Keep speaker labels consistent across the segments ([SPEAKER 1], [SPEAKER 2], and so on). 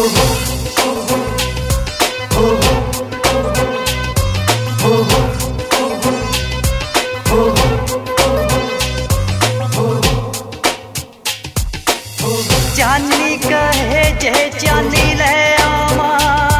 [SPEAKER 1] चांदनी कहे जे चांदी ले आवा,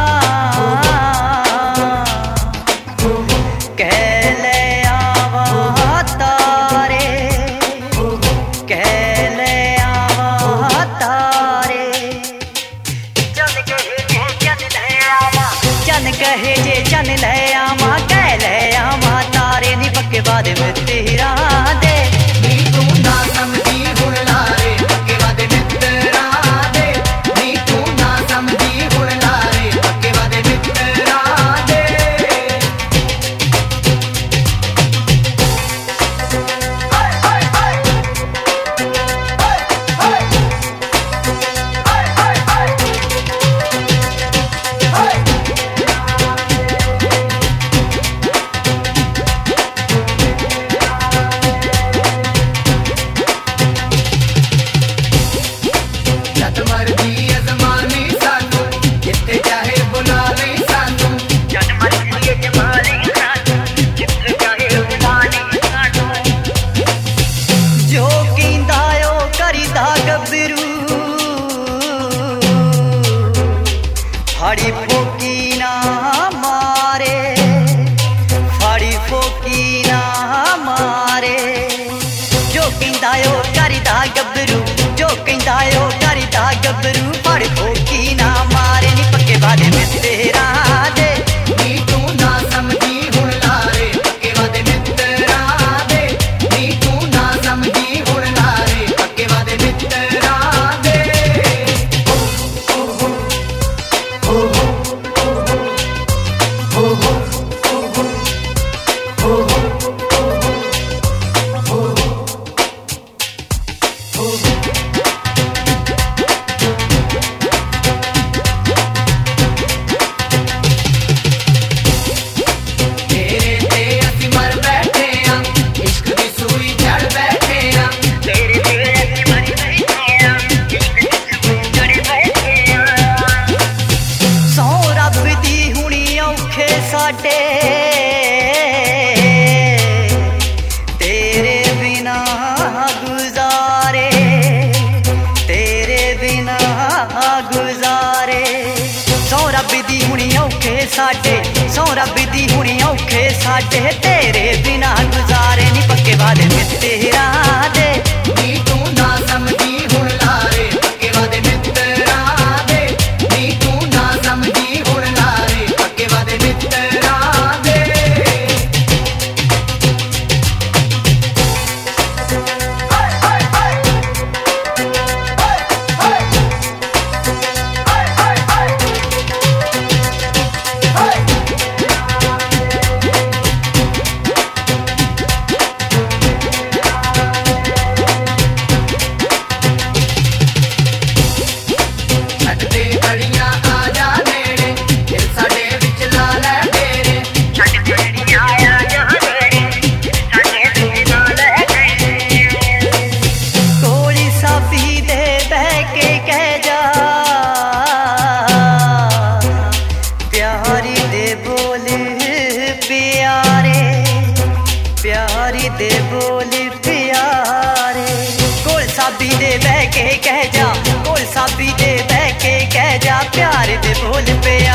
[SPEAKER 1] कह ले आवा तारे, कह ले आवा तारे। चंद कहे जे चंद ले आवा, चंद कहे जे चंद ले आवा, कह ले आवा तारे। नी पक्के वादे में तेरा दे,
[SPEAKER 2] नी तू ना समझी हुण लारे, पक्के वादे मित्तरा दे। नी तू ना समझी हुण लारे, पक्के वादे मित्तरा दे। हाय हाय हाय, हाय हाय, हाय हाय हाय, हाय। जद मर्जी अजमानी सानू, जिथे चाहे बुला ले सानू।
[SPEAKER 1] जद मर्जी अजमानी सानू, जिथे चाहे बुला ले सानू। जो कींदा ओ करीदा गबरू, फाड़ी फोकी ना मारे, फाड़ी फोकी ना मारे। जो कींदा ओ करीदा गबरू, जो कींदा ओ करीदा गबरू, फाड़ी फोकी ना मारे। नी पक्के वादे में तेरा दे,
[SPEAKER 2] नी तू ना समझी हुण लारे, पक्के वादे मित्तरा दे। नी तू ना समझी हुण लारे, पक्के वादे मित्तरा दे। तेरे ते असी मर बैठे आ, इश्क दी सूई चढ़ बैठे आ।
[SPEAKER 1] तेरे ते असीं मर बैठे आ, इश्क दी सूई चढ़ बैठे आ। सौ रब दी हुणी औखे साडे, तेरे बिना गुजारे, तेरे बिना गुजारे। सौ रब दी हुणी औखे साडे, सौ रब दी हुणी औखे साडे, तेरे बिना गुजारे। नी पक्के वादे में तेरा दे,
[SPEAKER 2] नी तू ना समझी हुण लारे, पक्के वादे मित्तरा दे। नी तू ना समझी हुण लारे, पक्के वादे मित्तरा दे। हाय हाय हाय, हाय हाय, हाय हाय हाय, हाय। छड्डदे घड़ियां आ जा नेड़े, दिल साडे विच ला लै डेरे।
[SPEAKER 1] छड्ड घड़ियां आ जा नेड़े, साडे विच ला लै डेरे। कोली साबी दे बह के कह जा, प्यारी दे बोल प्यारे, प्यारी दे बोल प्यारे। कोल साबी दे बह के कह जा, कोल साबी दे बह के कह जा, प्यार दे बोल प्यारे।